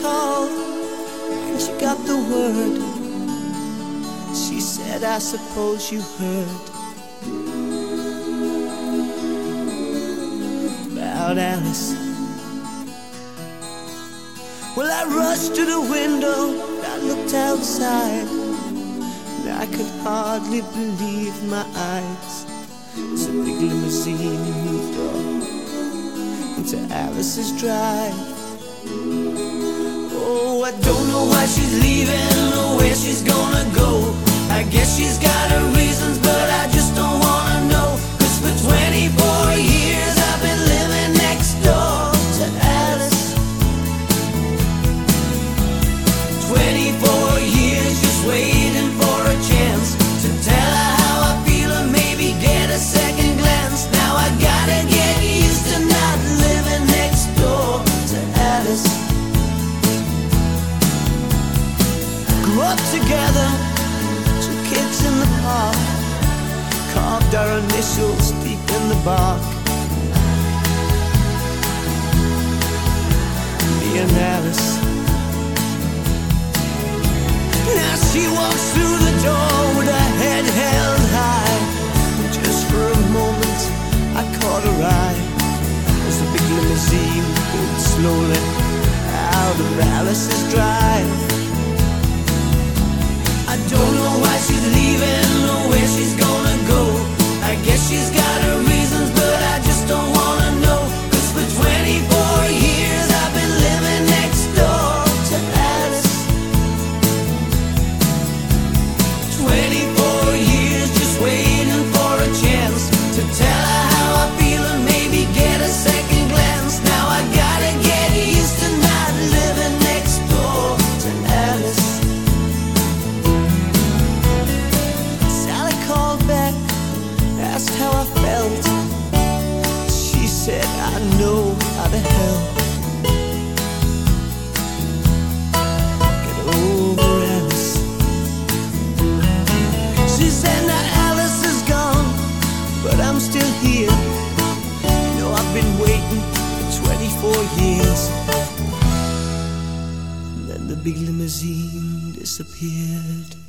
called when she got the word. She said, I suppose you heard about Alice. Well, I rushed to the window, I looked outside, and I could hardly believe my eyes. As a big limousine moved off into Alice's drive. Oh, I don't know why she's leaving or where she's gonna go. I guess she's got her reasons, but I just don't wanna know. 'Cause for 24 years I've been living next door to Alice. 24 years just waiting for a chance to tell her how I feel and maybe get a second glance. Now I gotta get used to not living next door to Alice. Grew up together, 2 kids in the park, carved our initials deep in the bark. Me and Alice. Now she walks through the door with her head held high, and just for a moment I caught her eye as the big limousine pulled slowly out of Alice's drive. I don't know why she's leaving or where she's gonna go. I guess she's got her reasons, but I just don't wanna know. 'Cause for 24 years I've been living next door to Alice. 24 years just waiting for a chance to tell her how I feel and maybe get a second glance. Now I gotta get used to not living next door to Alice. Sally called back, asked how I felt. She said, I know how to help get over Alice. She said, now Alice is gone, but I'm still here. You know, I've been waiting for 24 years. And then the big limousine disappeared.